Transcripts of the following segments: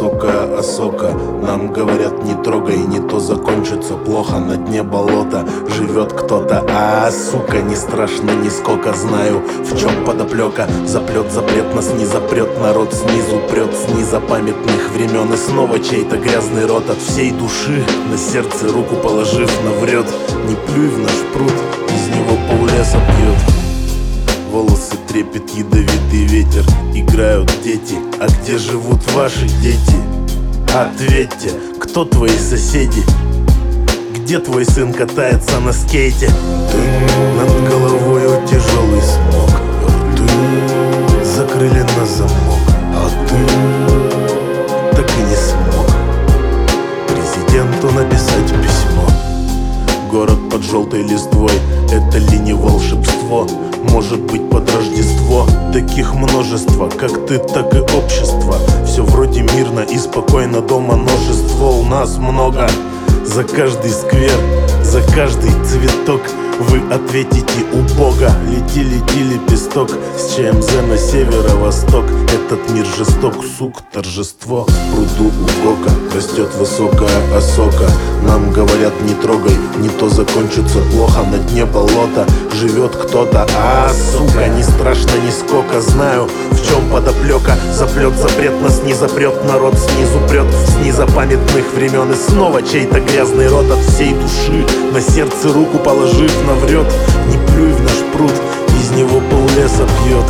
высокая осока. Нам говорят, не трогай, не то закончится плохо. На дне болота живет кто-то, сука, не страшно нисколько. Знаю, в чем подоплека. Заплет, запрет, нас не запрет. Народ снизу прет, с незапамятных времен. И снова чей-то грязный рот от всей души, на сердце руку положив, наврет. Не плюй в наш пруд, из него поллеса пьет. Волосы трепет ядовитый ветер. Играют дети, а где живут ваши дети? Ответьте, кто твои соседи? Где твой сын катается на скейте? Над головою тяжелый смог. Рты закрыли на замок, а ты так и не смог президенту написать письмо. Город под желтой листвой, это ли не волшебство? Может быть, под Рождество. Таких множество, как ты, так и общество. Все вроде мирно и спокойно, дома множество. У нас много. За каждый сквер, за каждый цветок вы ответите у Бога. Лети, лети, лепесток с ЧМЗ на северо-восток. Этот мир жесток, сук, торжество. В пруду у Гока растет высокая осока. Нам говорят, не трогай, не то закончится плохо. На дне болота живет кто-то, сука, не страшно нисколько. Знаю, в чем подоплека. Заплет, запрет, нас не запрет. Народ снизу прет, с незапамятных времен. И снова чей-то грязный рот от всей души, на сердце руку положив, наврет. Не плюй в наш пруд, из него поллеса пьет.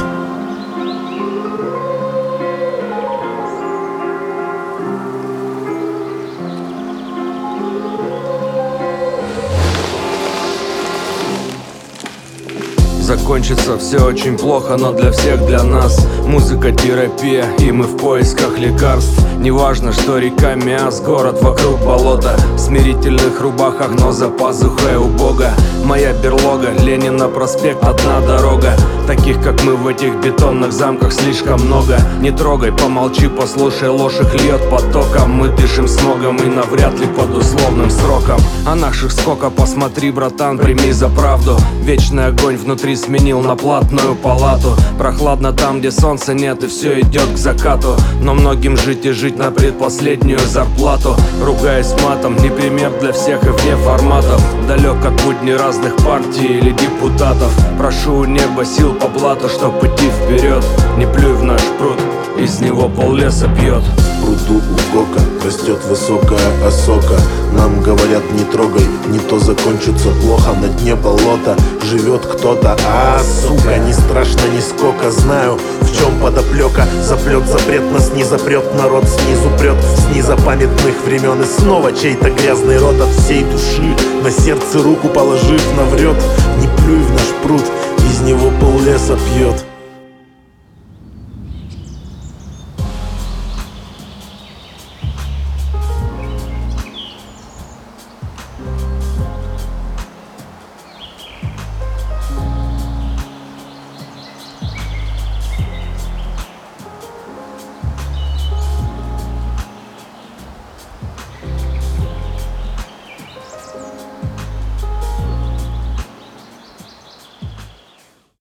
Закончится все очень плохо, но для всех, для нас музыка терапия, и мы в поисках лекарств. Неважно, что река Миас, город вокруг болота. В смирительных рубахах, но за пазухой у Бога. Моя берлога, Ленина проспект, одна дорога. Таких, как мы, в этих бетонных замках слишком много. Не трогай, помолчи, послушай, ложь их льет потоком. Мы дышим смогом и навряд ли под условным сроком. А наших сколько, посмотри, братан, прими за правду. Вечный огонь внутри сменил на платную палату. Прохладно там, где солнца нет, и все идет к закату. Но многим жить и жить на предпоследнюю зарплату. Ругаясь матом, не пример для всех и вне форматов. Далек от будней разных партий или депутатов. Прошу у неба сил по блату, чтоб идти вперед. Не плюй в наш пруд, из него поллеса пьет. В пруду у Гока растет высокая осока. Нам говорят, не трогай, не то закончится плохо. На дне болота живет кто-то, сука, не страшно нисколько. Знаю, в чем подоплека. Заплет, запрет, нас не запрет. Народ снизу прет, с незапамятных времен. И снова чей-то грязный рот от всей души, на сердце руку положив, наврет. Не плюй в наш пруд, из него поллеса пьет.